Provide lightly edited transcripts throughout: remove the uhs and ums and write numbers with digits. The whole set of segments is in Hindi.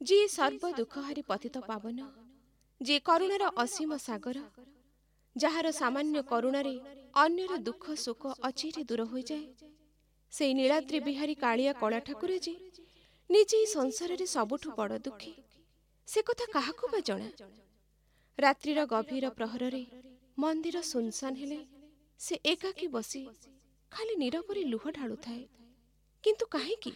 जी सर्व दुखहारी पतित पावन, जी करुणार असीम सागर, जार सामान्य करुणारे अन्यर दुख शोक अचिरे दूर हो जाए, से नीलाद्रि बिहारी कालिया कला ठाकुर जे निजे संसार रे सबुठु बड़ दुखी, से कथा काहाकू बा जणा। रात्रिर गभीर प्रहर रे मंदिर सुनसान हेले से एकाकी बसी खाली नीरवरे लुह ढालु थाए, किंतु काहेकि?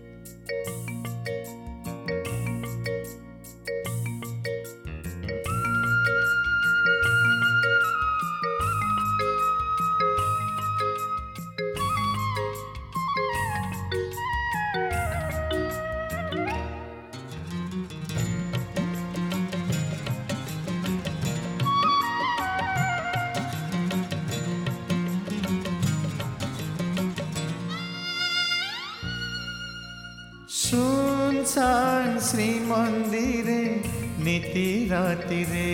सुनसान श्री मंदिरे नीति राति रे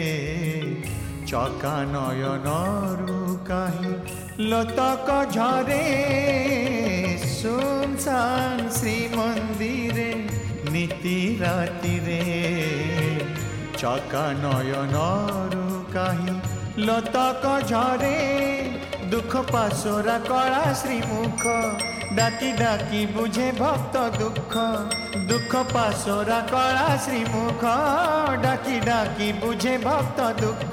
चका नयनरु कहीं लतक झरे। सुनसान श्री मंदिरे नीति राति रे चका नयनरु कहीं लतक झरे। दुख पासोरा कला श्रीमुख डाकी डाकी बुझे भक्त दुख। दुख पासोरा कला श्रीमुख डाकी डाकी बुझे भक्त दुख।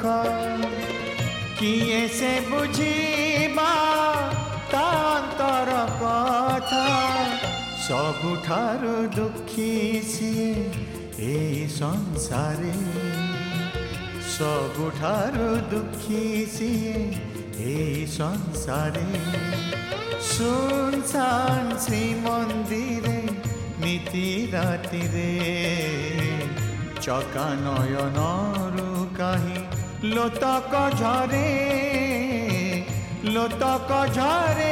किए से बुझीबा तांतर कथा सबुठारु दुखी सिए एई संसारे। सबुठारु दुखी सिए एई संसारे। सुनसान श्री मंदिरे नीति राति रे चका नयनरु कहीं लोतक झरे। लोतक झरे।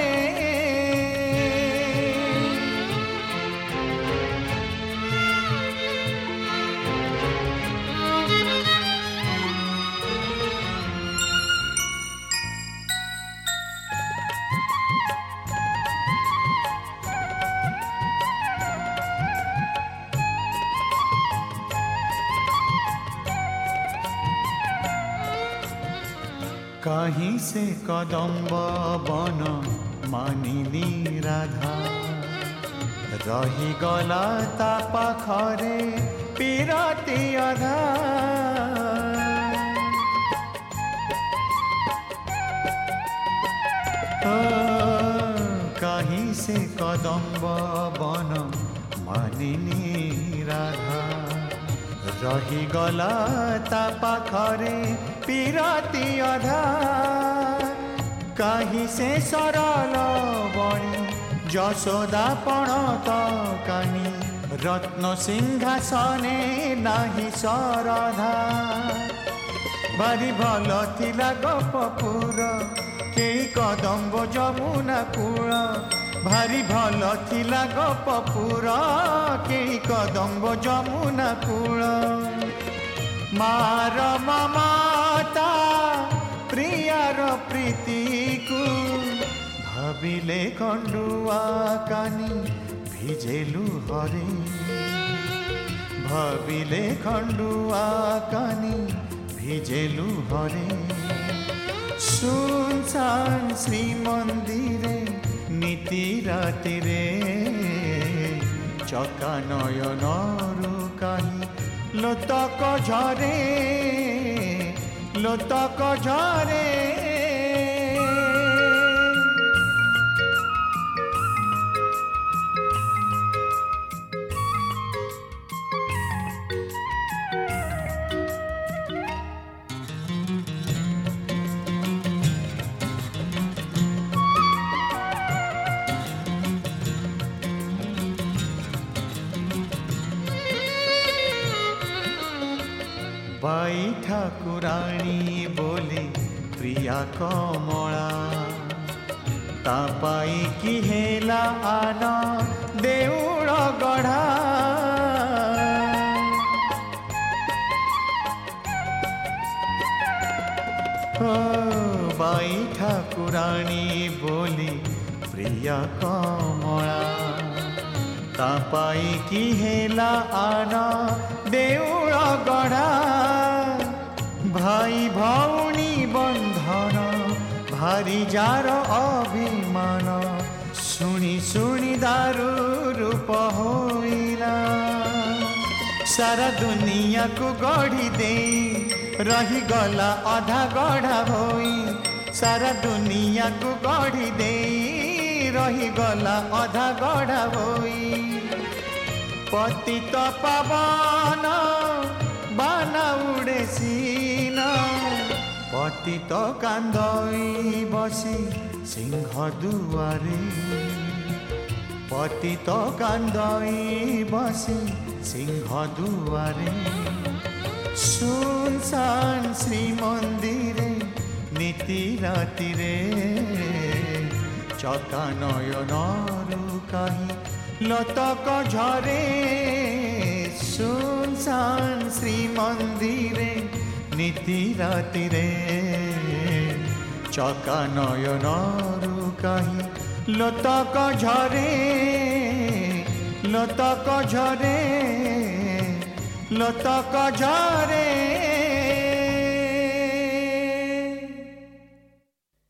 कहीं से कदम्ब बन मानिनी राधा रही गला ता पाखरे पीरती अधा। कहीं से कदम्ब बन मानिनी राधा रही गला ता पाखरे पीरती अधा। कहीं से सरल बणी यशोदा पणत कानी रत्न सिंहासने नाही सरधा। भारी भल थिला गोपपुर केई कदम्ब जमुना कूल। भारी भल थिला गोपपुर केई कदम्ब जमुना कूल। मार ममता प्रियार प्रीति को भाविले खंडुआ कानी भिजेलु हरे। भाविले खंडुआ कानी भिजेलु हरे। सुनसान श्री मंदिरे नीति राति रे चका नयनरु कहीं लोतक झरे। लोतक झरे। बाई ठाकुराणी बोले प्रिया कमला तापाई की हेला आना देउळ गढ़ा। बाई ठाकुराणी बोली प्रिया कमला कापाई की हेला आना देउळ गढ़ा भाई भौणी बंधन भारी जार अभिमान शुणी शुणी दारू रूप होइला सारा दुनिया को गढ़ी दे रही गला अधा गढ़ा होई सारा दुनिया को गढ़ी दे रही गला अधा गढ़ा होई पतित पावन बाना उड़े सीना पतित कांदई बसी सिंह दुआरे पतित कांदई बसी सिंह दुआरे सुनसान श्री मंदिरे नीति राति रे चका नयनरु कहीं लतक झरे सुनसान श्री मंदिरे नीति राति रे चका नयनरु कहीं लतक झरे लतक झरे लतक झरे